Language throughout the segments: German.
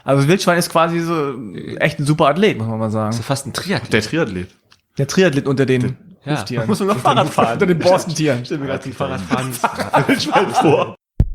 Also das Wildschwein ist quasi so echt ein super Athlet, muss man mal sagen. Das ist fast ein Triathlet. Der Triathlet. Der Triathlet unter den Ja, Huftieren. muss man noch Fahrrad fahren. Unter den Borstentieren. Stell mir gerade die Fahrradfahren. Wildschwein vor.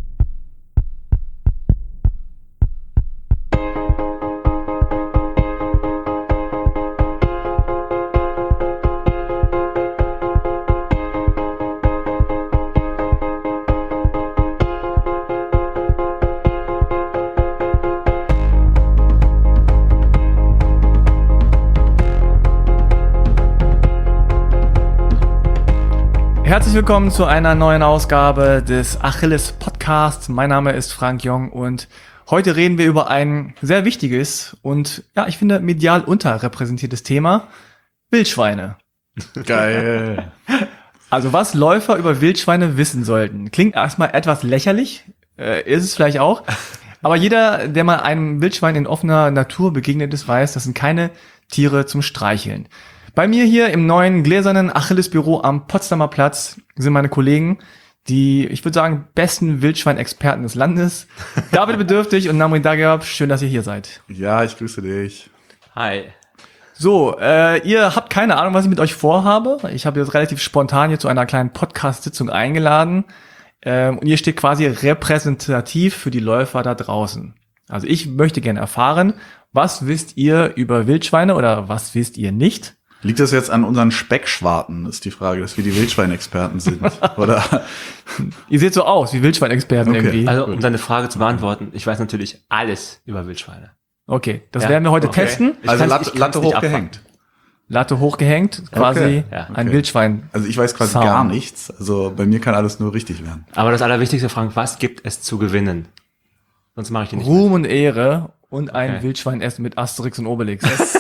Herzlich willkommen zu einer neuen Ausgabe des Achilles Podcasts. Mein Name ist Frank Jong und heute reden wir über ein sehr wichtiges und ja, ich finde medial unterrepräsentiertes Thema: Wildschweine. Geil. Also was Läufer über Wildschweine wissen sollten. Klingt erstmal etwas lächerlich, ist es vielleicht auch. Aber jeder, der mal einem Wildschwein in offener Natur begegnet ist, weiß, das sind keine Tiere zum Streicheln. Bei mir hier im neuen gläsernen Achilles-Büro am Potsdamer Platz sind meine Kollegen, die, ich würde sagen, besten Wildschweinexperten des Landes. David Bedürftig und Namri Dagab, schön, dass ihr hier seid. Ja, ich grüße dich. Hi. So, ihr habt keine Ahnung, was ich mit euch vorhabe. Ich habe jetzt relativ spontan hier zu einer kleinen Podcast-Sitzung eingeladen. Und ihr steht quasi repräsentativ für die Läufer da draußen. Also ich möchte gerne erfahren, was wisst ihr über Wildschweine oder was wisst ihr nicht? Liegt das jetzt an unseren Speckschwarten, ist die Frage, dass wir die Wildschweinexperten sind, oder? Ihr seht so aus wie Wildschweinexperten Okay. irgendwie. Also, um deine Frage zu beantworten, ich weiß natürlich alles über Wildschweine. Okay, das Ja, werden wir heute okay. testen. Ich Also kann's Latte nicht hochgehängt. Latte hochgehängt, quasi Okay. Ja, ein okay. Wildschwein. Also ich weiß quasi Sound. gar nichts. Also bei mir kann alles nur richtig werden. Aber das Allerwichtigste, Frank, was gibt es zu gewinnen? Sonst mache ich die nicht. Ruhm und Ehre und ein Okay. Wildschwein essen mit Asterix und Obelix.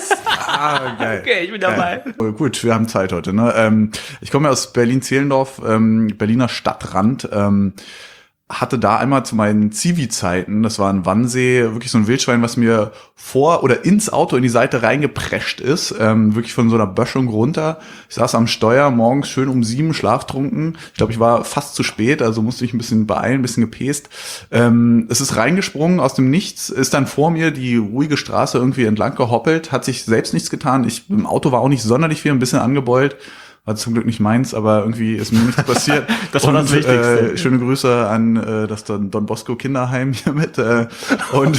Ah, geil. Okay, ich bin dabei. Oh, gut, wir haben Zeit heute. Ne? Ich komme ja aus Berlin-Zehlendorf, Berliner Stadtrand. Hatte da einmal zu meinen Zivi-Zeiten, das war in Wannsee, wirklich so ein Wildschwein, was mir vor oder ins Auto in die Seite reingeprescht ist, wirklich von so einer Böschung runter. Ich saß am Steuer morgens schön um 7 schlaftrunken. Ich glaube, ich war fast zu spät, also musste ich ein bisschen beeilen, ein bisschen gepäst. Es ist reingesprungen aus dem Nichts, ist dann vor mir die ruhige Straße irgendwie entlang gehoppelt, hat sich selbst nichts getan. Im Auto war auch nicht sonderlich viel, ein bisschen angebeult. War zum Glück nicht meins, aber irgendwie ist mir nichts passiert. Das war das Wichtigste. Schöne Grüße an das Don Bosco Kinderheim hier mit. Und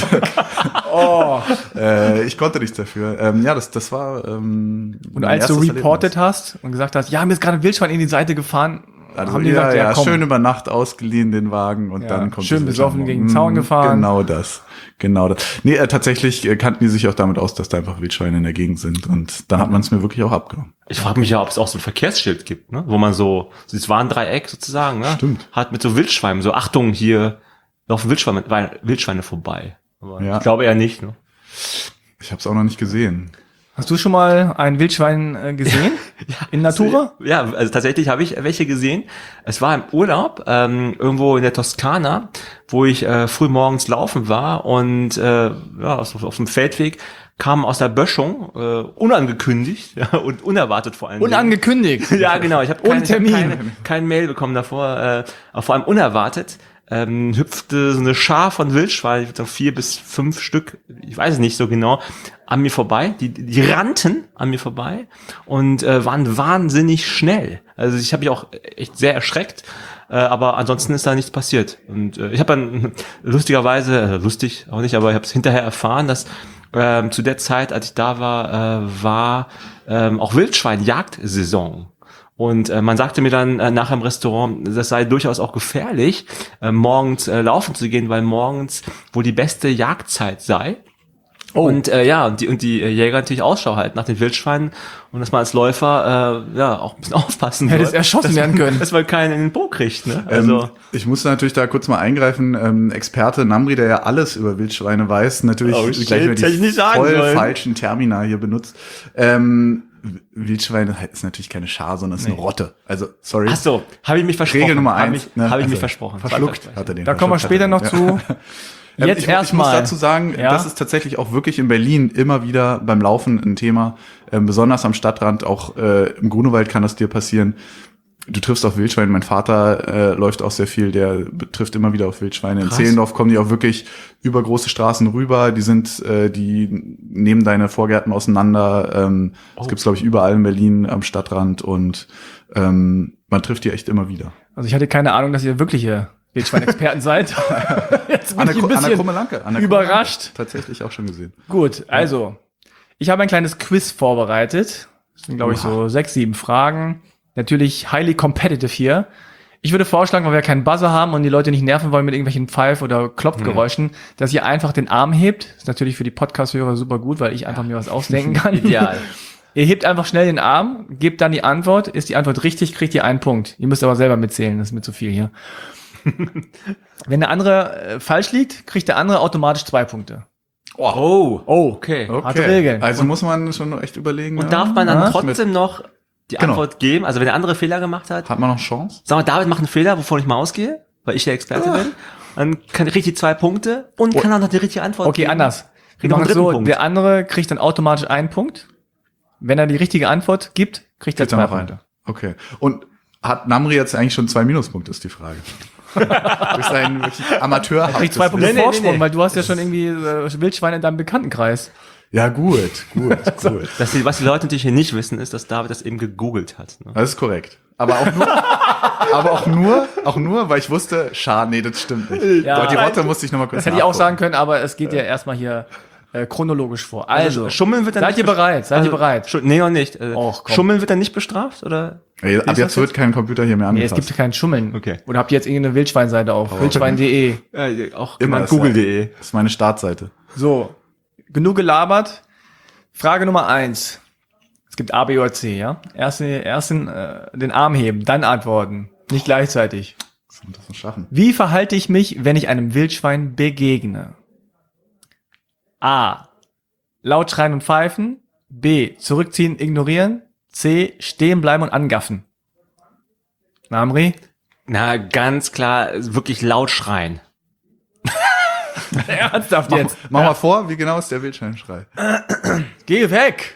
ich konnte nichts dafür. Ja, das war Und als du reported hast und gesagt hast, ja, mir ist gerade ein Wildschwein in die Seite gefahren, also, haben die gesagt, ja, komm. schön über Nacht ausgeliehen den Wagen und Ja, dann kommt schön das besoffen Wildschwein. gegen den Zaun gefahren. Genau das. Nee, tatsächlich kannten die sich auch damit aus, dass da einfach Wildschweine in der Gegend sind und dann hat man es mir wirklich auch abgenommen. Ich frage mich ja, ob es auch so ein Verkehrsschild gibt, ne? Wo man so das Warndreieck sozusagen, ne? Stimmt. Hat mit so Wildschweinen, so Achtung, hier laufen Wildschweine vorbei. Aber Ja. ich glaube eher nicht, ne? Ich habe es auch noch nicht gesehen. Hast du schon mal ein Wildschwein gesehen? In Natura? Ja, also tatsächlich habe ich welche gesehen. Es war im Urlaub, irgendwo in der Toskana, wo ich früh morgens laufen war und auf dem Feldweg kam aus der Böschung, unangekündigt und unerwartet vor allem. Unangekündigt. Ja, genau. Ich habe Ohne Termin. kein Mail bekommen davor, vor allem unerwartet. Hüpfte so eine Schar von Wildschweinen, ich würde sagen 4 bis 5 Stück, ich weiß es nicht so genau, an mir vorbei. Die rannten an mir vorbei und waren wahnsinnig schnell. Also ich habe mich auch echt sehr erschreckt, aber ansonsten ist da nichts passiert. Und ich habe dann lustigerweise, lustig auch nicht, aber ich habe es hinterher erfahren, dass zu der Zeit, als ich da war auch Wildschwein-Jagdsaison. Und man sagte mir dann nachher im Restaurant, das sei durchaus auch gefährlich, morgens laufen zu gehen, weil morgens wohl die beste Jagdzeit sei. Oh. Und und die Jäger natürlich Ausschau halten nach den Wildschweinen und dass man als Läufer auch ein bisschen aufpassen Hättest soll, erschossen werden können. dass man keinen in den Po kriegt. Ne? Also Ich musste natürlich da kurz mal eingreifen. Experte Namri, der ja alles über Wildschweine weiß, natürlich Oh, gleich shit, wieder hätte ich die nicht sagen voll sollen. falschen Termina hier benutzt. Wildschweine ist natürlich keine Schar, sondern ist eine Rotte. Also, sorry. ach so, habe ich mich versprochen. Regel Nummer 1. Habe ich mich versprochen. Verschluckt hat er den. Da kommen wir später noch zu. Jetzt ich muss erstmal. dazu sagen, Ja? das ist tatsächlich auch wirklich in Berlin immer wieder beim Laufen ein Thema, besonders am Stadtrand, auch im Grunewald kann das dir passieren. du triffst auf Wildschweine. Mein Vater läuft auch sehr viel, der trifft immer wieder auf Wildschweine. Krass. In Zehlendorf kommen die auch wirklich über große Straßen rüber. Die nehmen deine Vorgärten auseinander. Das gibt's, glaube ich, überall in Berlin am Stadtrand und man trifft die echt immer wieder. Also ich hatte keine Ahnung, dass ihr wirkliche Wildschweinexperten seid. Jetzt bin ich ein bisschen Krummelanke. überrascht. Tatsächlich auch schon gesehen. Gut, also, ich habe ein kleines Quiz vorbereitet. Das sind, glaube ich, so 6, 7 Fragen. Natürlich highly competitive hier. Ich würde vorschlagen, weil wir keinen Buzzer haben und die Leute nicht nerven wollen mit irgendwelchen Pfeif- oder Klopfgeräuschen, dass ihr einfach den Arm hebt. Das ist natürlich für die Podcast-Hörer super gut, weil ich einfach mir was ausdenken kann. Ideal. Ihr hebt einfach schnell den Arm, gebt dann die Antwort. Ist die Antwort richtig, kriegt ihr einen Punkt. Ihr müsst aber selber mitzählen, das ist mir zu viel hier. Wenn der andere falsch liegt, kriegt der andere automatisch 2 Punkte. Oh, okay. Harte Regeln. Also muss man schon echt überlegen. Und darf man dann Ja. trotzdem noch die Genau. Antwort geben? Also wenn der andere Fehler gemacht hat, Hat man noch Chance? sag mal, David macht einen Fehler, wovon ich mal ausgehe, weil ich der Experte bin, dann kriegt die 2 Punkte und kann dann noch die richtige Antwort Okay, geben. anders. Wir Kriegt noch machen einen es so, dritten Punkt. der andere kriegt dann automatisch 1 Punkt. Wenn er die richtige Antwort gibt, kriegt er Geht da 2 noch Punkte. rein. Okay. Und hat Namri jetzt eigentlich schon 2 Minuspunkte, ist die Frage. Du bist ein wirklich Amateur. Kriegt 2 Punkte Nee, Vorsprung, nee. weil du hast ja schon irgendwie Wildschweine in deinem Bekanntenkreis. Ja, gut. Was die Leute natürlich hier nicht wissen, ist, dass David das eben gegoogelt hat. Ne? Das ist korrekt. Aber auch nur, weil ich wusste, schade, nee, das stimmt nicht. Ja. Aber die Rotte musste ich noch mal kurz Das hätte ich auch nachgucken. sagen können, aber es geht ja erstmal hier chronologisch vor. Also, Schummeln wird dann seid ihr bereit? Seid ihr bereit? Nee, noch nicht. Och, komm. Schummeln wird dann nicht bestraft, oder? Ey, ab jetzt wird kein Computer hier mehr Nee, es angefasst. gibt kein Schummeln. Okay. Oder habt ihr jetzt irgendeine Wildschweinseite auf? Wildschwein.de. Auch Immer genannt ist google.de. Das ist meine Startseite. So, genug gelabert. Frage Nummer 1. Es gibt A, B oder C, ja? Erst den Arm heben, dann antworten. Nicht gleichzeitig. Was soll das noch schaffen? Wie verhalte ich mich, wenn ich einem Wildschwein begegne? A. Laut schreien und pfeifen. B. Zurückziehen, ignorieren. C. Stehen bleiben und angaffen. Namri? Na, ganz klar, wirklich laut schreien. Ernsthaft jetzt? Mach mal vor, wie genau ist der Wildschweinschrei? Geh weg!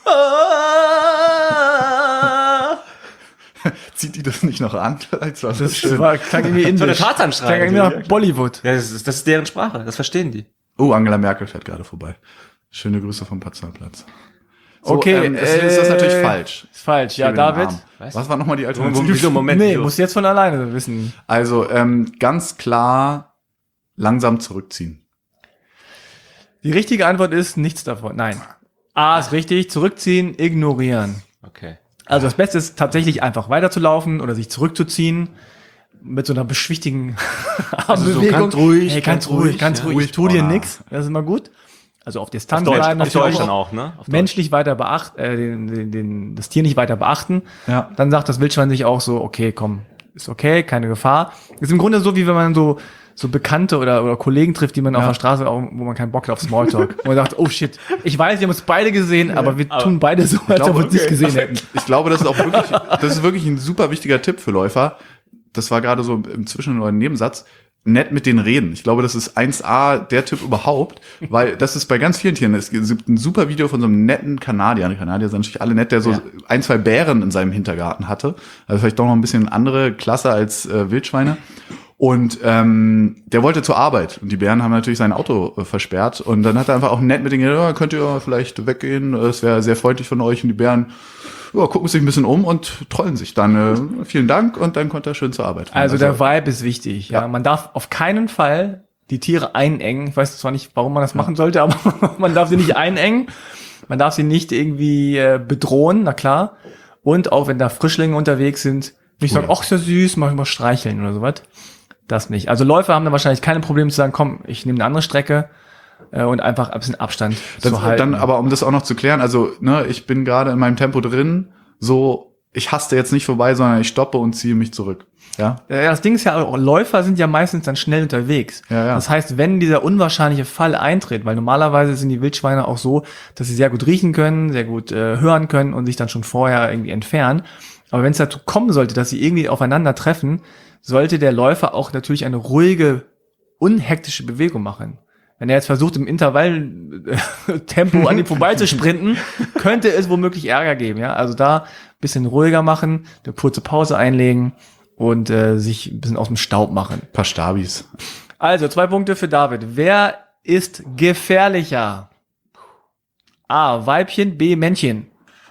Zieht die das nicht noch an? Vielleicht war das Das schön. klang irgendwie der indisch. Tarzanschrei. Klang irgendwie nach Bollywood. Ja, das ist deren Sprache, das verstehen die. Oh, Angela Merkel fährt gerade vorbei. Schöne Grüße vom Potsdamer-Platz. So, Okay, ist das natürlich falsch. Ist falsch, ja, Gib mir den David? Arm. Was? Was war nochmal die Alternative? Wieso, Moment. Nee, wieso? musst jetzt von alleine wissen. Also, ganz klar langsam zurückziehen. Die richtige Antwort ist nichts davon. Nein. A ist richtig, zurückziehen, ignorieren. Okay. Also das Beste ist tatsächlich einfach weiterzulaufen oder sich zurückzuziehen mit so einer beschwichtigen Armbewegung. so ganz ruhig, Hey, ganz ganz ruhig, ruhig, ganz ja. ruhig. Ruhig, Ich tu dir oh, nix. Das ist immer gut. Also auf Distanz Deutsch, bleiben, auf natürlich Deutsch dann auch, ne? Auf Deutsch. menschlich weiter das Tier nicht weiter beachten. Ja. Dann sagt das Wildschwein sich auch so, okay, komm, ist okay, keine Gefahr. Ist im Grunde so, wie wenn man so Bekannte oder Kollegen trifft, die man auf der Straße, wo man keinen Bock hat auf Smalltalk. Wo man sagt, oh shit, ich weiß, wir haben uns beide gesehen, aber wir tun beide so, als ob wir uns nicht gesehen hätten. Ich glaube, das ist auch wirklich, das ist wirklich ein super wichtiger Tipp für Läufer. Das war gerade so im Zwischen- oder Nebensatz. Nett mit denen reden. Ich glaube, das ist 1A der Tipp überhaupt, weil das ist bei ganz vielen Tieren. Es gibt ein super Video von so einem netten Kanadier. Die Kanadier sind natürlich alle nett, der so 1, 2 Bären in seinem Hintergarten hatte. Also vielleicht doch noch ein bisschen andere Klasse als Wildschweine. Und der wollte zur Arbeit und die Bären haben natürlich sein Auto versperrt und dann hat er einfach auch nett mit denen gesagt, ja, könnt ihr vielleicht weggehen, es wäre sehr freundlich von euch und die Bären gucken sich ein bisschen um und trollen sich dann. Vielen Dank und dann konnte er schön zur Arbeit fahren. Also der Vibe ist wichtig. Ja, man darf auf keinen Fall die Tiere einengen. Ich weiß zwar nicht, warum man das machen sollte, aber man darf sie nicht einengen. Man darf sie nicht irgendwie bedrohen, na klar. Und auch wenn da Frischlinge unterwegs sind, nicht sagen, ach, ist ja süß, mal streicheln oder sowas. Das nicht. Also Läufer haben da wahrscheinlich keine Probleme zu sagen, komm, ich nehme eine andere Strecke und einfach ein bisschen Abstand zu halten. Dann aber, um das auch noch zu klären, also ich bin gerade in meinem Tempo drin, so ich haste jetzt nicht vorbei, sondern ich stoppe und ziehe mich zurück. Ja. Ja, das Ding ist ja, Läufer sind ja meistens dann schnell unterwegs. Ja. Das heißt, wenn dieser unwahrscheinliche Fall eintritt, weil normalerweise sind die Wildschweine auch so, dass sie sehr gut riechen können, sehr gut hören können und sich dann schon vorher irgendwie entfernen. Aber wenn es dazu kommen sollte, dass sie irgendwie aufeinandertreffen, sollte der Läufer auch natürlich eine ruhige, unhektische Bewegung machen. Wenn er jetzt versucht, im Intervall-Tempo an ihm vorbeizusprinten, könnte es womöglich Ärger geben. Ja, also da ein bisschen ruhiger machen, eine kurze Pause einlegen und sich ein bisschen aus dem Staub machen. Ein paar Stabis. Also 2 Punkte für David. Wer ist gefährlicher? A, Weibchen, B, Männchen.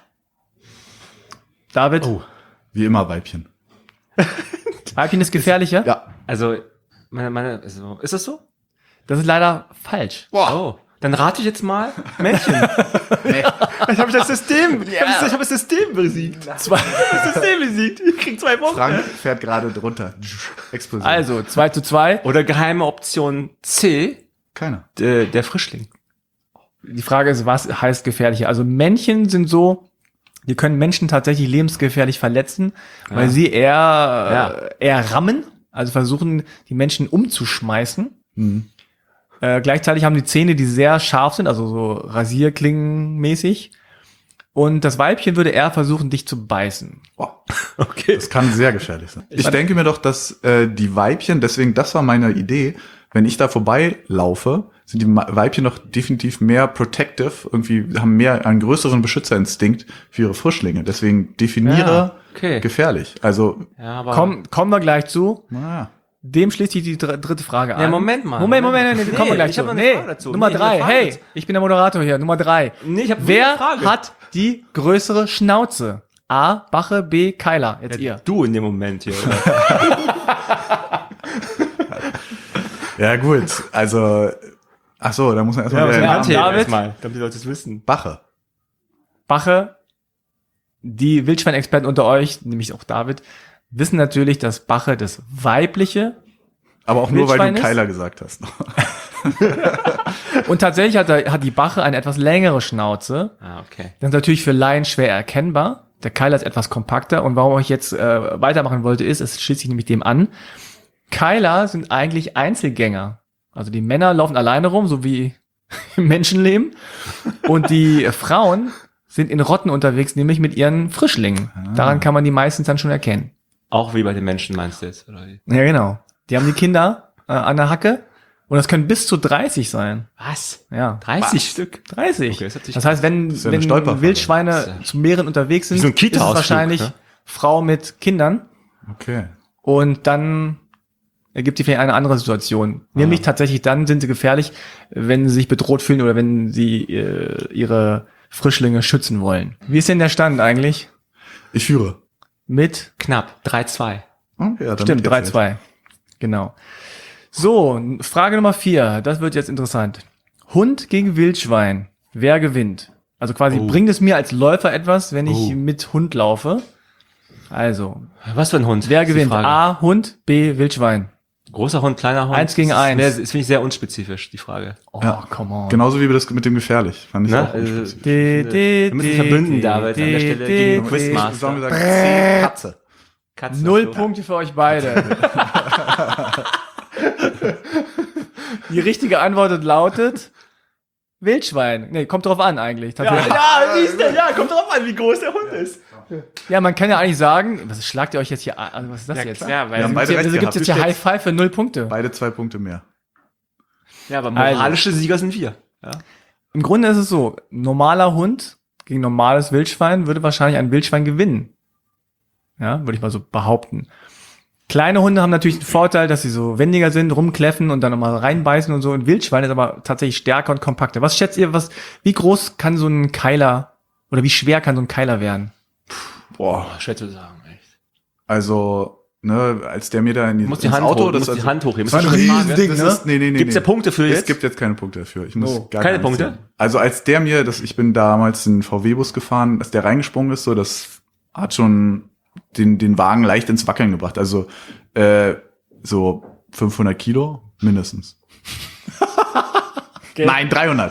David, Wie immer Weibchen. Weibchen ist gefährlicher? Ja. Also, also, ist das so? Das ist leider falsch. Oh. Dann rate ich jetzt mal Männchen. Ich habe das System, ich habe das System besiegt. Das System besiegt. Ich krieg 2 Punkte. Frank fährt gerade drunter. Explosion. Also 2:2. Oder geheime Option C, Keiner. der Frischling. Die Frage ist, was heißt gefährlicher? Also Männchen sind so, die können Menschen tatsächlich lebensgefährlich verletzen, weil sie eher rammen, also versuchen, die Menschen umzuschmeißen. Mhm. Gleichzeitig haben die Zähne, die sehr scharf sind, also so Rasierklingen-mäßig. Und das Weibchen würde eher versuchen, dich zu beißen. Boah. Okay. Das kann sehr gefährlich sein. Ich denke mir doch, dass die Weibchen, deswegen, das war meine Idee, wenn ich da vorbeilaufe, sind die Weibchen noch definitiv mehr protective, irgendwie haben einen größeren Beschützerinstinkt für ihre Frischlinge. Deswegen definiere okay. gefährlich. Also, Ja, aber Kommen wir gleich zu. naja. Dem schließt sich die dritte Frage an. Ja, Moment mal. Moment, Nee, kommen wir gleich ich hab zu. noch eine Frage dazu. Nummer Nee, 3. eine Frage Hey, dazu. ich bin der Moderator hier. Nummer 3. Nee, ich hab eine Wer Frage. hat die größere Schnauze? A, Bache, B, Keiler. Jetzt ihr. Du in dem Moment hier. Ja, gut. Also, ach so, da muss man erstmal wieder ja, den Namen- David? Erstmal, damit die Leute es wissen. Bache. Bache, die Wildschweinexperten unter euch, nämlich auch David, wissen natürlich, dass Bache das weibliche Aber auch nur, weil Wildschwein du ist? Keiler gesagt hast. und tatsächlich hat die Bache eine etwas längere Schnauze. Ah, okay. Das ist natürlich für Laien schwer erkennbar. Der Keiler ist etwas kompakter und warum ich jetzt weitermachen wollte ist, es schließt sich nämlich dem an, Keiler sind eigentlich Einzelgänger. Also die Männer laufen alleine rum, so wie im Menschenleben. Und die Frauen sind in Rotten unterwegs, nämlich mit ihren Frischlingen. Daran kann man die meistens dann schon erkennen. Auch wie bei den Menschen meinst du jetzt, oder wie? Ja, genau. Die haben die Kinder an der Hacke und das können bis zu 30 sein. Was? Ja. 30 Stück? 30. Okay, das hört sich- das heißt, wenn, ist ja eine wenn Stolperfalle. Wildschweine Das ist ja- zu mehreren unterwegs sind, Wie so ein ist es Kita-Ausflug, wahrscheinlich ne? Frau mit Kindern. Okay. Und dann ergibt sich vielleicht eine andere Situation. Nämlich tatsächlich dann sind sie gefährlich, wenn sie sich bedroht fühlen oder wenn sie ihre Frischlinge schützen wollen. Wie ist denn der Stand eigentlich? Ich führe. Mit, Knapp. 3-2. Oh, ja, damit stimmt, geht's 3-2. Genau. So, Frage Nummer 4. Das wird jetzt interessant. Hund gegen Wildschwein. Wer gewinnt? Also quasi, bringt es mir als Läufer etwas, wenn ich mit Hund laufe? Also, Was für ein Hund? wer ist die gewinnt? Frage. A, Hund, B, Wildschwein. Großer Hund, kleiner Hund? 1 gegen Das ist 1. Das finde ich sehr unspezifisch, die Frage. Oh, Ja. come on. Genauso wie das mit dem gefährlich. Fand ich Ne? auch unspezifisch. Wir müssen verbünden, David, an der Stelle gegen den Quizmaster. Sollen wir sagen, C, Katze. Katzen 0 auf so. Punkte für euch beide. Die richtige Antwort lautet Wildschwein. Nee, kommt drauf an eigentlich. Tatsächlich. siehst du, kommt drauf an, wie groß der Hund ist. Ja, man kann ja eigentlich sagen, was schlagt ihr euch jetzt hier an? Also, was ist das jetzt? Ja, weil Wir haben beide Also recht gibt es gehabt. jetzt ja Du High stehst Five für 0 Punkte. beide 2 Punkte mehr. ja, aber moralische Sieger sind wir. Ja. Im Grunde ist es so, normaler Hund gegen normales Wildschwein würde wahrscheinlich ein Wildschwein gewinnen. Ja, würde ich mal so behaupten. Kleine Hunde haben natürlich den Vorteil, dass sie so wendiger sind, rumkläffen und dann nochmal reinbeißen und so. Ein Wildschwein ist aber tatsächlich stärker und kompakter. Was schätzt ihr, wie groß kann so ein Keiler oder wie schwer kann so ein Keiler werden? Boah. Schwer zu sagen, echt. Also, ne, als der mir da in Du musst die ins Hand Auto, hoch, du das musst die Hand hochheben. Das war ein Das ist eine Frage. Riesending, Das ne? Nee. Gibt's ja Punkte für Es jetzt? gibt jetzt keine Punkte dafür. Ich muss Oh, gar keine nichts Punkte? sehen. Also als der mir, ich bin damals in den VW-Bus gefahren, als der reingesprungen ist, so, das hat schon den Wagen leicht ins Wackeln gebracht. Also so 500 Kilo mindestens. Nein, 300.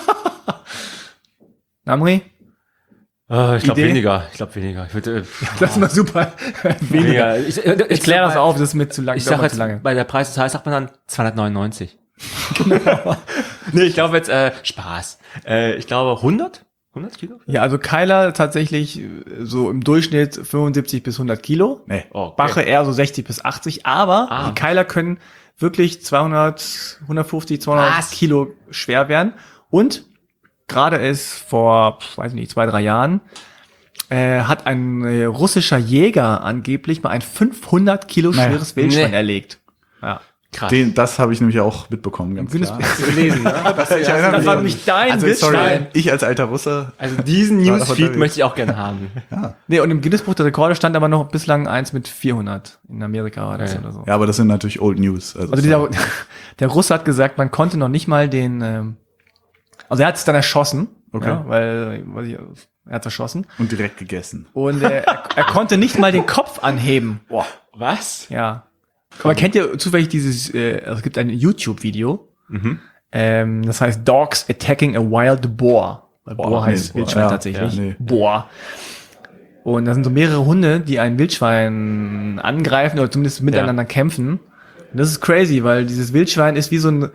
Namri? Ich glaube Idee? weniger. Ich glaube weniger. Ich würde Das ist mal super. weniger. Ich kläre das auf, das ist mit zu lang. Ich dauert sag mir jetzt, zu lange. bei der Preis des Tages sagt man dann 299. Nee, ich glaube jetzt, Spaß. Ich glaube 100? 100 Kilo? Ja, also Keiler tatsächlich so im Durchschnitt 75 bis 100 Kilo. Nee. Oh, okay. Bache eher so 60 bis 80, aber Ah. die Keiler können wirklich 150, 200 Was? Kilo schwer werden. Und gerade ist vor, weiß nicht, 2, 3 Jahren, hat ein russischer Jäger angeblich mal ein 500 Kilo Naja. schweres Wildschwein Nee. erlegt. Ja. Krass. Das habe ich nämlich auch mitbekommen, ganz Guinness- klar. gelesen, ne? Ich erinnere Das mich war an- nämlich dein also, Wildschwein. sorry, ich als alter Russe. Also diesen War doch Newsfeed unterwegs. möchte ich auch gerne haben. Nee, und im Guinness-Buch der Rekorde stand aber noch bislang eins mit 400. In Amerika war das Ja. oder so. Ja, aber das sind natürlich Old News. Also der Russe hat gesagt, man konnte noch nicht mal also er hat es dann erschossen. Okay. Ja, er hat es erschossen. und direkt gegessen. Und er konnte nicht mal den Kopf anheben. Boah, was? Ja. Aber kennt ihr zufällig dieses, also es gibt ein YouTube-Video, das heißt Dogs Attacking a Wild Boar. Weil Boar heißt nee, Wildschwein ja, tatsächlich. ja, nee. Boar. Und da sind so mehrere Hunde, die ein Wildschwein angreifen oder zumindest miteinander kämpfen. Und das ist crazy, weil dieses Wildschwein ist wie so ein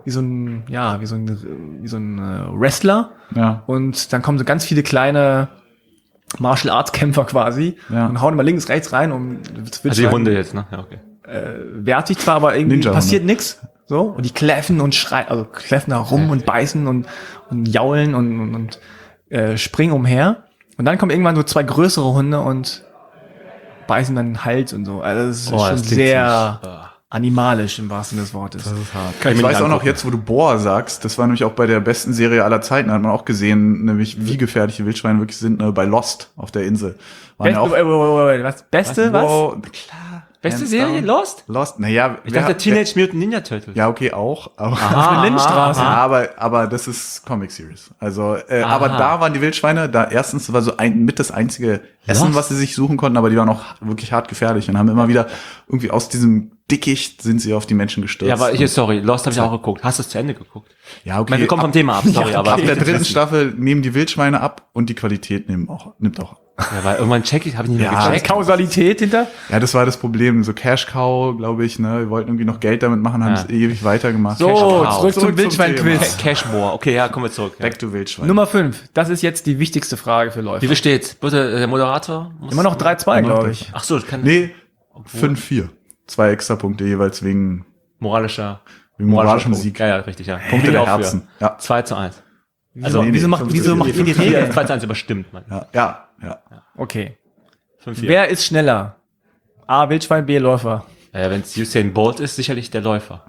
Wrestler. Ja. Und dann kommen so ganz viele kleine Martial Arts Kämpfer quasi Ja. und hauen immer links, rechts rein, um das Also die Hunde jetzt, ne? Ja, okay. wehrt sich zwar, aber irgendwie Ninja-Hunde. passiert nix. So, und die kläffen und schreien, also kläffen da rum und beißen und jaulen und springen umher. Und dann kommen irgendwann so 2 größere Hunde und beißen dann den Hals und so. Also das ist schon das klingt sehr ziemlich, animalisch im wahrsten Sinne des Wortes. Kann Ich mir weiß nicht auch noch angucken. jetzt, wo du Boar sagst, das war nämlich auch bei der besten Serie aller Zeiten, da hat man auch gesehen, nämlich wie gefährliche Wildschweine wirklich sind, bei Lost auf der Insel. Waren ja auch, Was? Beste, was? wow, klar. Beste hands Serie, down. Lost? Lost, naja. Ich dachte Teenage Mutant Ninja Turtles. Ja, okay, auch. Aber, eine Lindenstraße. ja, aber das ist Comic Series. Also, aber da waren die Wildschweine, da erstens war so mit das einzige Essen, Lost? was sie sich suchen konnten, aber die waren auch wirklich hart gefährlich und haben immer wieder irgendwie aus diesem Dickicht sind sie auf die Menschen gestürzt. Ja, aber sorry, Lost habe ich auch geguckt. Hast du es zu Ende geguckt? Ja, okay. Ich meine, wir kommen vom Thema ab, sorry, aber Ab der dritten Staffel nehmen die Wildschweine ab und die Qualität nimmt auch ab. Ja, weil irgendwann habe ich nicht mehr Ja, gecheckt. Kausalität hinter? Ja, das war das Problem. So Cash Cow, glaube ich, ne, wir wollten irgendwie noch Geld damit machen, haben es ewig weitergemacht. So, Cash Cow. zurück zum Wildschwein-Quiz. Thema. Cashmore. Okay, ja, kommen wir zurück. Ja. Back to Wildschwein. Nummer 5. Das ist jetzt die wichtigste Frage für Läufer. Wie viel steht's? Bitte, der Moderator? Muss Immer noch 3-2, Immer noch glaube ich. Ach so, das kann Nee, 5-4. 2 Extrapunkte jeweils wegen moralischer moralischem Punkt. Sieg. Ja, ja, richtig, ja. Punkte Bin der ich auch für. Herzen. Ja. 2:1. Also, nee, wieso macht 5-4. ihr die Regeln? 2:1 überstimmt, man. Ja. Okay. 5-4. Wer ist schneller? A, Wildschwein, B, Läufer. Ja, wenn es Usain Bolt ist, sicherlich der Läufer.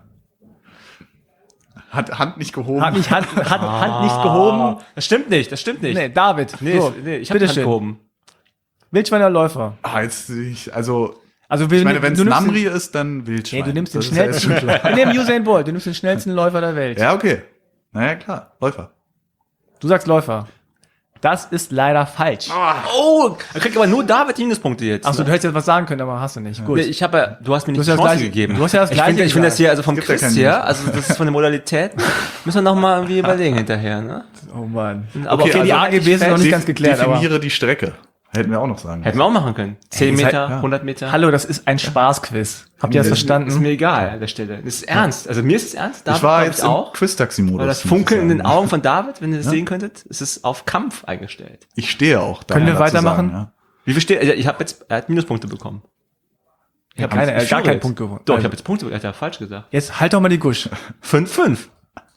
Hat Hand nicht gehoben. Hand nicht gehoben. Das stimmt nicht, das stimmt nicht. Nee, David. Nee, so, ich habe die Hand bitteschön. gehoben. Wildschwein oder Läufer? Also, Also, ich meine, wenn es du nimmst Namri ist, dann Wildschwein. Nee, du nimmst den Das ist ja jetzt schnellsten. schon klar. Wir nehmen Usain Bolt. Du nimmst den schnellsten Läufer der Welt. Ja, okay. Naja, klar. Läufer. Du sagst Läufer. Das ist leider falsch. Oh, er kriegt aber nur David Minuspunkte jetzt. Achso, ne? du hättest jetzt was sagen können, aber hast du nicht. Gut. Nee, ich habe ja, du hast mir nicht hast die ja das Chance Gleiche- gegeben. du hast ja das Gleiche Ich finde das hier, also vom Es gibt ja Quiz keinen her, Minus. also das ist von der Modalität, müssen wir noch mal irgendwie überlegen hinterher, ne? Oh Mann. Aber Okay, die also AGBs sind noch nicht Def- ganz geklärt, aber Definiere die Strecke. Hätten wir auch noch sagen hätten wir auch machen können. 10 ihr seid- Meter, ja. 100 Meter. hallo, das ist ein Spaßquiz. Habt ihr das Ist verstanden? mir egal an der Stelle. Das ist ernst. Also mir ist es ernst. David, Ich war glaub jetzt im auch. Quiz-Taxi-Modus. Weil das muss ich Funkeln in den sagen. Augen von David, wenn ihr das sehen könntet, ist es auf Kampf eingestellt. Ich stehe auch da. Können wir dazu weitermachen? Sagen, ja. Wie viel steht? Ich habe jetzt, er hat Minuspunkte bekommen. Ich hab keine- jetzt- gar ich keinen jetzt. Punkt gewonnen. Doch, Also- ich habe jetzt Punkte, er hat ja falsch gesagt. Jetzt halt doch mal die Gusch. 5-5.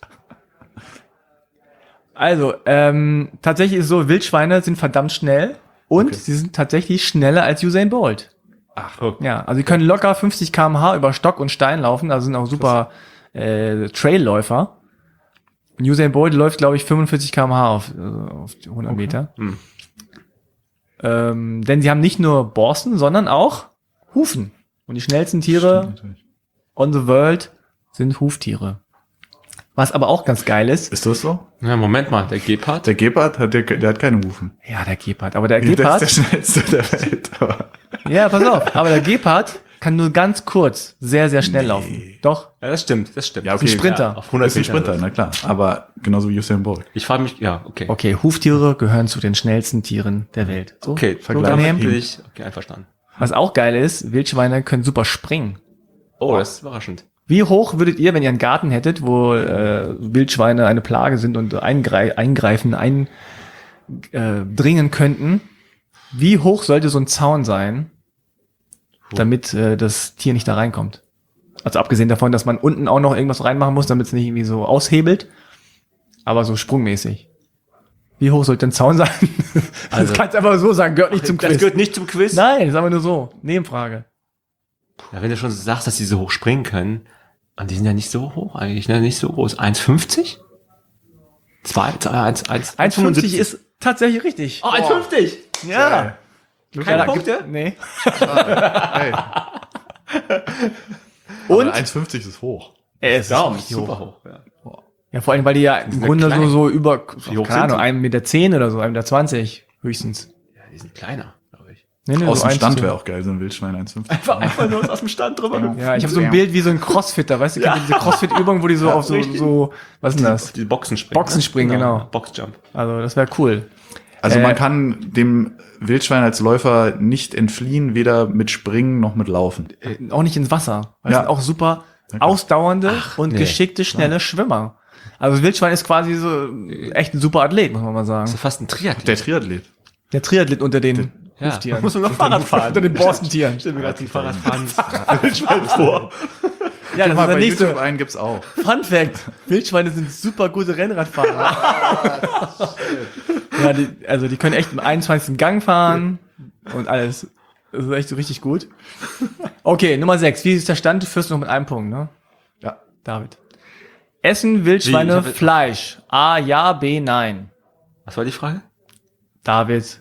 Also, tatsächlich ist es so, Wildschweine sind verdammt schnell und sie sind tatsächlich schneller als Usain Bolt. Ach, guck. Ja, also sie können locker 50 km/h über Stock und Stein laufen, also sind auch super Trailläufer. Und Usain Bolt läuft, glaube ich, 45 km/h auf 100 Meter. Denn sie haben nicht nur Borsten, sondern auch Hufen. Und die schnellsten Tiere Natürlich. on the world sind Huftiere. Was aber auch ganz geil ist. Ist das so? Ja, Moment mal, der Gepard. Der Gepard der hat keine Hufen. Ja, der Gepard. Aber der Der Gepard, ist der schnellste der Welt. Aber ja, pass auf. Aber der Gepard kann nur ganz kurz sehr, sehr schnell laufen. Doch. Ja, das stimmt, das stimmt. Ja, okay. Ein Sprinter. Auf 100 ist ein Meter. Sprinter, na klar. Aber genauso wie Usain Bolt. Ich frage mich, ja, okay. Okay, Huftiere gehören zu den schnellsten Tieren der Welt. So, Okay, so Vergleich. daneben. bin ich, okay, einverstanden. Was auch geil ist, Wildschweine können super springen. Oh, das ist überraschend. Wie hoch würdet ihr, wenn ihr einen Garten hättet, wo Wildschweine eine Plage sind und eindringen könnten, wie hoch sollte so ein Zaun sein, damit das Tier nicht da reinkommt? Also abgesehen davon, dass man unten auch noch irgendwas reinmachen muss, damit es nicht irgendwie so aushebelt. Aber so sprungmäßig. Wie hoch sollte ein Zaun sein? Also- das kannst du einfach so sagen, gehört nicht zum Das Quiz. gehört nicht zum Quiz. Nein, das ist aber nur so. Nebenfrage. Ja, wenn du schon sagst, dass die so hoch springen können, und die sind ja nicht so hoch eigentlich, ne? Nicht so groß. 1,50? 1,50 ist tatsächlich richtig. Oh, 1,50! Ja. Keine da Punkte? Nee. Hey. Und? 1,50 ist hoch. Es Ja, richtig super hoch. Ja. Ja, vor allem, weil die ja im sind Grunde klein. so über, Wie hoch keine sind Ahnung, die? 1,10 Meter oder so, 1,20 Meter höchstens. Ja, die sind kleiner, glaube ich. Nee, Aus dem Stand 1,10. wäre auch geil, so ein Wildschwein 1,50. Einfach nur aus dem Stand drüber. Ja, ich habe so ein Bild wie so ein Crossfitter, weißt du, kennt ihr diese Crossfit-Übung, wo die so auf so, was ist denn das? Die Boxen springen. Boxen springen, genau. Boxjump. Also, das wäre cool. Also man kann dem Wildschwein als Läufer nicht entfliehen, weder mit Springen noch mit Laufen. Auch nicht ins Wasser. Weil Ja. sind auch super Ja, klar. ausdauernde und nee. geschickte, schnelle Schwimmer. Also das Wildschwein ist quasi so echt ein super Athlet, muss man mal Das sagen. ist fast ein Triathlon. Der Triathlet. Der Triathlet unter den Ja. Huftieren. Muss man noch Fahrrad fahren. Unter den Borstentieren. Stell mir gerade die Fahrradfahren Wildschwein vor. Ja, das ist Mal der bei nächste YouTube einen gibt's auch. Fun Fact. Wildschweine sind super gute Rennradfahrer. Ja, die können echt im 21. Gang fahren und alles. Das ist echt so richtig gut. Okay, Nummer 6. Wie ist der Stand? Du führst noch mit einem Punkt, ne? Ja. David. Essen Wildschweine Wie? Ich hab- Fleisch? A, ja, B, nein. Was war die Frage? David.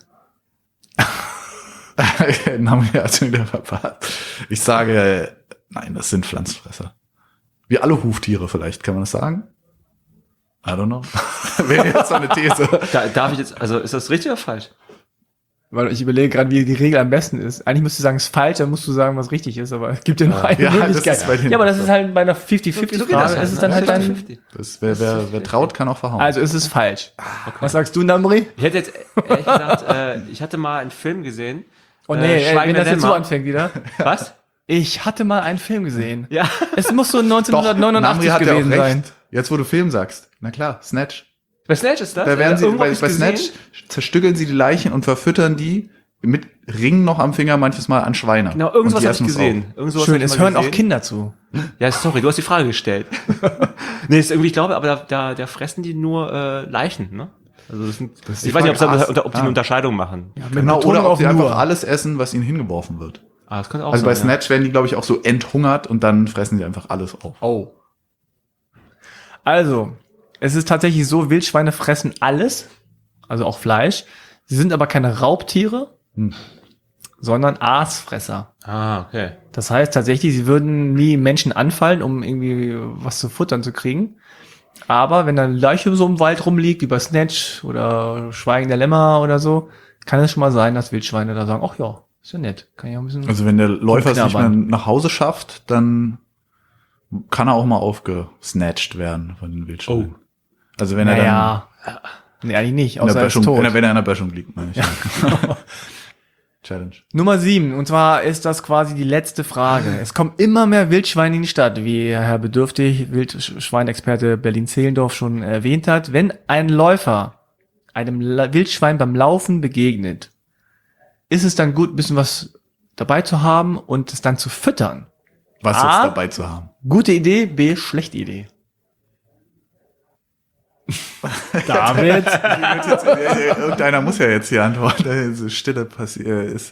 Den haben wir also wieder verpasst. Ich sage, nein, das sind Pflanzenfresser. Wie alle Huftiere vielleicht, kann man das sagen? I don't know. Wäre jetzt so eine These. Darf ich jetzt, also ist das richtig oder falsch? Weil ich überlege gerade, wie die Regel am besten ist. Eigentlich müsstest du sagen, es ist falsch, dann musst du sagen, was richtig ist, aber es gibt ja nur eine Ja, das Möglichkeit. ist bei den- Ja, aber das ist halt bei einer 50-50-Frage, ist es dann halt dann, 50. Das, wer traut, kann auch verhauen. also ist es falsch. Was sagst du, Namri? Ich hätte jetzt ehrlich gesagt, ich hatte mal einen Film gesehen. Oh nee, wenn Schweigender das jetzt so Lämmer. anfängt wieder. Was? Ich hatte mal einen Film gesehen. Ja. Es muss so 1989 Namri gewesen sein. Jetzt, wo du Film sagst. Na klar, Snatch. Bei Snatch ist das? Da werden sie, Irgendwo bei hab ich's gesehen. Snatch zerstückeln sie die Leichen und verfüttern die mit Ringen noch am Finger manches Mal an Schweine. Genau, Und irgendwas die habe ich essen es gesehen. Irgend sowas Schön, hab ich es mal hören auch gesehen. Kinder zu. Ja, sorry, du hast die Frage gestellt. Nee, ist irgendwie, ich glaube, aber da fressen die nur Leichen, ne? Also das sind, ist die ich weiß nicht, Frage. ob die eine Unterscheidung machen. Mit Genau, Betonung oder ob auf sie nur. einfach alles essen, was ihnen hingeworfen wird. Ah, das könnte auch Also bei sein. Ja. Snatch werden die, glaube ich, auch so enthungert und dann fressen sie einfach alles auf. Oh. Also, es ist tatsächlich so, Wildschweine fressen alles, also auch Fleisch. Sie sind aber keine Raubtiere, sondern Aasfresser. Ah, okay. Das heißt tatsächlich, sie würden nie Menschen anfallen, um irgendwie was zu futtern zu kriegen. Aber wenn da eine Leiche so im Wald rumliegt, wie bei Snatch oder Schweigen der Lämmer oder so, kann es schon mal sein, dass Wildschweine da sagen, ach ja, ist ja nett, kann ich auch ein bisschen... Also wenn der Läufer es nicht mehr Knabbern. nach Hause schafft, dann kann er auch mal aufgesnatcht werden von den Wildschweinen. Oh. Also wenn er dann naja, nee, eigentlich nicht, in der außer er ist Böschung, tot. wenn er in der Böschung liegt, meine ich. Challenge. Nummer 7, und zwar ist das quasi die letzte Frage. Es kommen immer mehr Wildschweine in die Stadt, wie Herr Bedürftig, Wildschweinexperte Berlin-Zehlendorf schon erwähnt hat. Wenn ein Läufer einem Wildschwein beim Laufen begegnet, ist es dann gut, ein bisschen was dabei zu haben und es dann zu füttern. Was A, jetzt dabei zu haben. Gute Idee, B, schlechte Idee. David. Irgendeiner muss ja jetzt hier antworten. So Stille ist.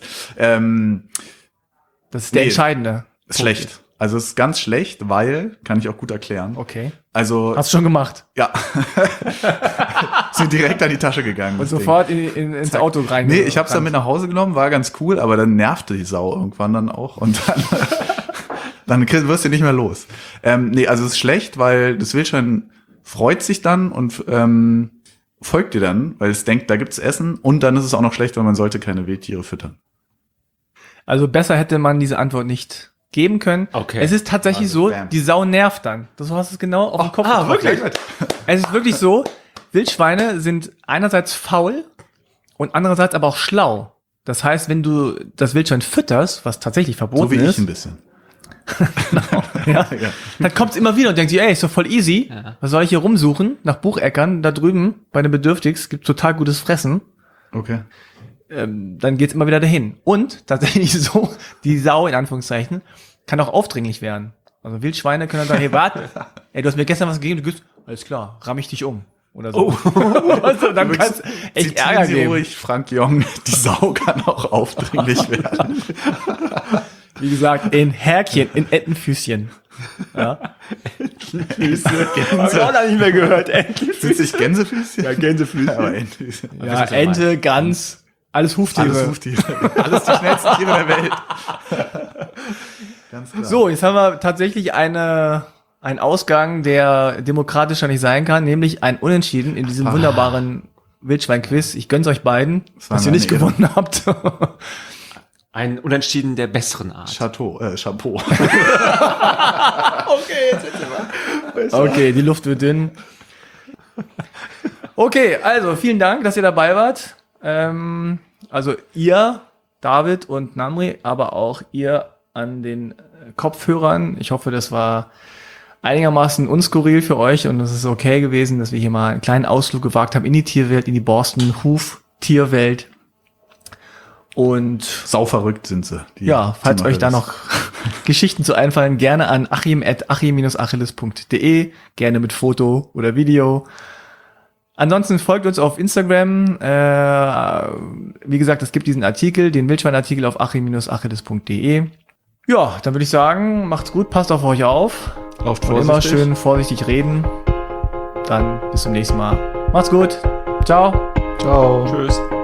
Das ist der Nee. Entscheidende. Schlecht. Also es ist ganz schlecht, weil, kann ich auch gut erklären. Okay. Also, Hast du schon gemacht. ja. Sind direkt an die Tasche gegangen. Und das Ding. sofort ins Auto rein. Nee, ich hab's dann mit nach Hause genommen, war ganz cool, aber dann nervte die Sau irgendwann dann auch und dann wirst du nicht mehr los. Nee, also es ist schlecht, weil das Wildschwein freut sich dann und folgt dir dann, weil es denkt, da gibt's Essen, und dann ist es auch noch schlecht, weil man sollte keine Wildtiere füttern. Also besser hätte man diese Antwort nicht geben können. Okay. Es ist tatsächlich Also, so, bam. die Sau nervt dann. Das hast du genau auf den Kopf ah, getroffen. wirklich? Es ist wirklich so, Wildschweine sind einerseits faul und andererseits aber auch schlau. Das heißt, wenn du das Wildschwein fütterst, was tatsächlich verboten So wie ich ist, ein bisschen. ja, Ja. dann kommt es immer wieder und denkt sich, ey, ist doch voll easy. Ja. Was soll ich hier rumsuchen? Nach Bucheckern, da drüben bei den Bedürftigs gibt total gutes Fressen. Okay. Dann geht's immer wieder dahin. Und tatsächlich so, die Sau in Anführungszeichen kann auch aufdringlich werden. Also Wildschweine können dann sagen, hey, warte, ey, du hast mir gestern was gegeben, du gehst, alles klar, ramm ich dich um. Oder so. Also, dann kannst echt Ärger Sie geben. ruhig, Frank Jong, die Sau kann auch aufdringlich werden. Wie gesagt, in Härchen, in Entenfüßchen. Ja. Gänse. Hab ich auch noch nicht mehr gehört. Sind sich Gänsefüßchen? Ja, Gänsefüßchen. Ja, aber Entenfüßchen. Ja, Ente, Gans, alles Huftiere. Alles Huftiere. Alles die schnellsten Tiere der Welt. Ganz klar. So, jetzt haben wir tatsächlich einen Ausgang, der demokratischer nicht sein kann, nämlich ein Unentschieden in diesem wunderbaren Wildschwein-Quiz. Ich gönn's euch beiden, war dass ihr mir nicht eine Ehre. gewonnen habt. Ein Unentschieden der besseren Art. Chapeau. Okay, die Luft wird dünn. Okay, also vielen Dank, dass ihr dabei wart. Also ihr, David und Namri, aber auch ihr an den Kopfhörern. Ich hoffe, das war einigermaßen unskurril für euch und es ist okay gewesen, dass wir hier mal einen kleinen Ausflug gewagt haben in die Tierwelt, in die Borsten-Huf-Tierwelt. Und Sauverrückt sind sie. die ja, falls euch da noch Geschichten zu einfallen, gerne an achim@achim-achilles.de, gerne mit Foto oder Video. Ansonsten folgt uns auf Instagram. Wie gesagt, es gibt diesen Artikel, den Wildschwein-Artikel auf achim-achilles.de. Ja, dann würde ich sagen, macht's gut, passt auf euch auf. Lauft Und immer schön vorsichtig reden. Dann bis zum nächsten Mal. Macht's gut. Ciao. Ciao. Tschüss.